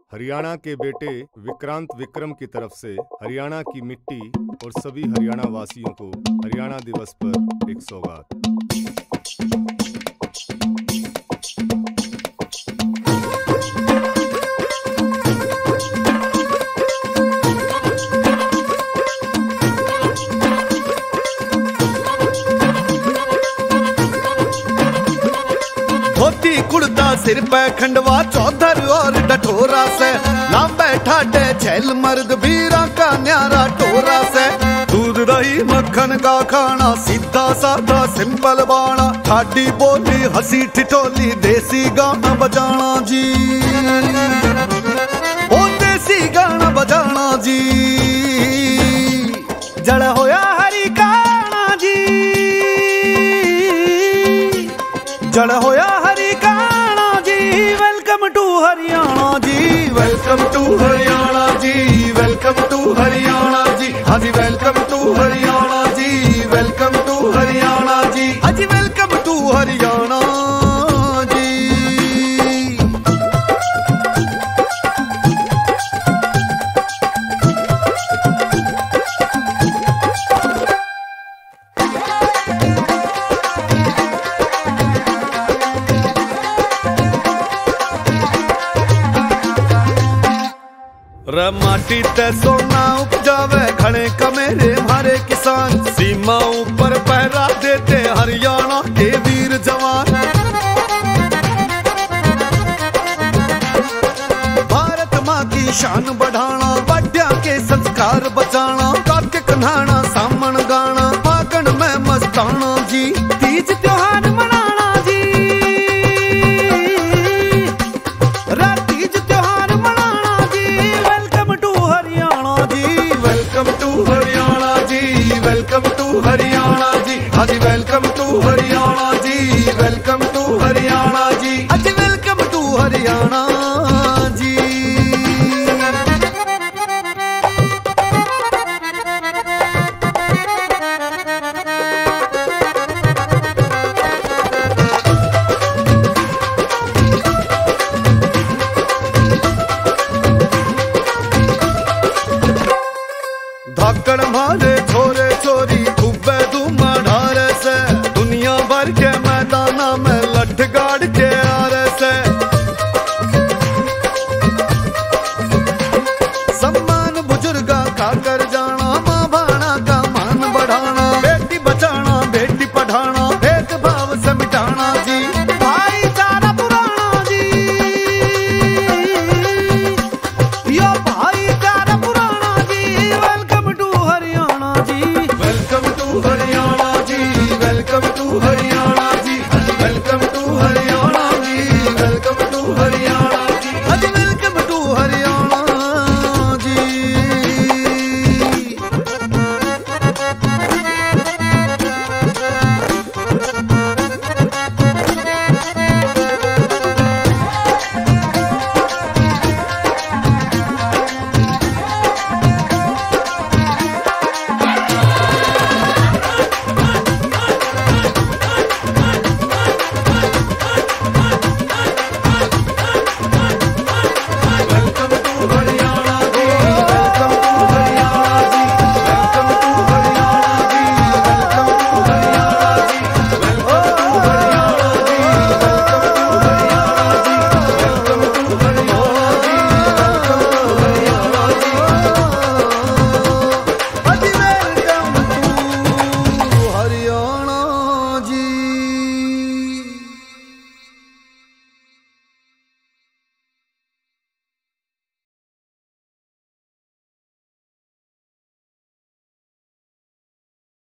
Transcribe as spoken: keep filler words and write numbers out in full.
हरियाणा के बेटे विक्रांत विक्रम की तरफ से हरियाणा की मिट्टी और सभी हरियाणा वासियों को हरियाणा दिवस पर एक सौगात। धोती कुर्ता सिर पे खंडवा चौधर और डठोरा से लांबे ठाटे छैल मर्द बीरा का न्यारा टोरा से। दूध दही मक्खन का खाना सीधा साधा सिंपल बाणा, ठाडी बोली हंसी ठिठोली देसी गाना बजाना जी, ओ देसी गाना बजाना जी। जड़ होया हरी गाना जी, जड़ होया हरी गाना जी। Welcome to Haryana ji, welcome to Haryana ji, welcome to Haryana ji. हाँ जी welcome to Haryana ji, welcome to Haryana ji. हाँ जी वेलकम टू हरियाणा जी। रे माटी ते सोना उपजावे घने कमेरे मारे किसान, सीमा ऊपर पहरा देते हरियाणा के वीर जवान। भारत माँ की शान बढ़ाना, बढ़िया के संस्कार बचाना,